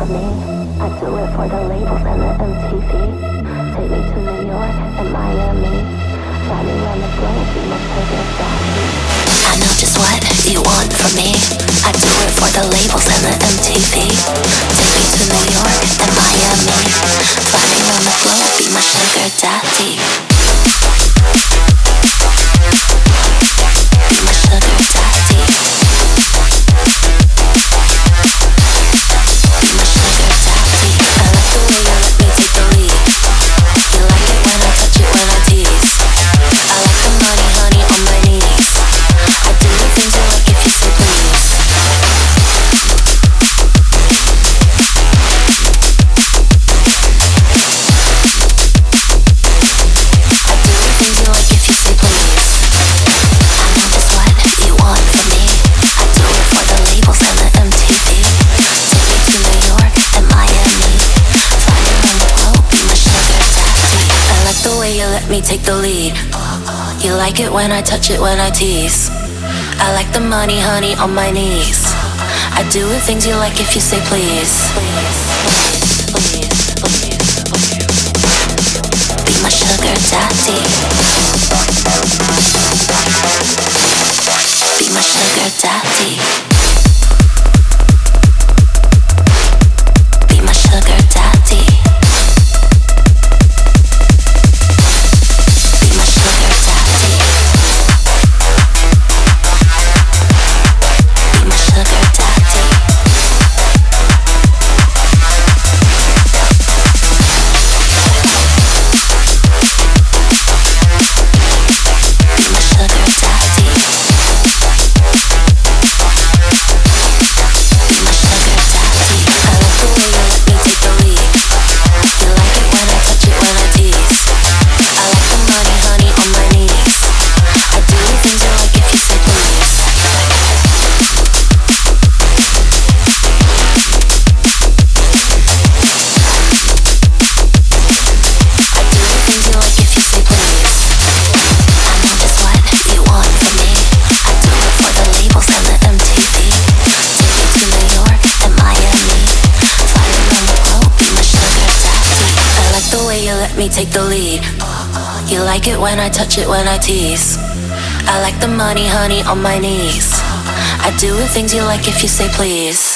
for me. I do it for the labels and the MTV. Take me to New York and Miami. Fly me around the globe, be my sugar daddy. I know just what you want from me. I do it for the labels and the MTV. Take me to New York and Miami. Fly me around the globe, be my sugar daddy. Be my sugar daddy. Be my sugar daddy. I like the way you let me take the lead. You like it when I touch it, when I tease. I like the money, honey, on my knees. I do the things you like if you say please. I do the things you like if you say please. I know just what you want from me. I do it for the labels and the MTV. Take me to New York and Miami. Fly around the globe, be my sugar daddy. I like the way you let me take the lead. You like it when I touch it, when I tease. I like the money, honey, on my knees. I do the things you like if you say please. Be my sugar daddy. Be my sugar daddy. Be my sugar daddy. Be my sugar daddy. Be my sugar daddy. Be my sugar daddy. Be my sugar daddy. I like the way you let me take the lead. You like it when I touch it, when I tease. I like the money, honey, on my knees. I do the things you like if you say please. I do the things you like if you say please. I know just what you want from me. I do it for the labels and the MTV. Take me to New York and Miami. Fly around the globe, be my sugar daddy. I like the way you let me take the lead. You like it when I touch it, when I tease. I like the money, honey, on my knees. I do the things you like if you say please.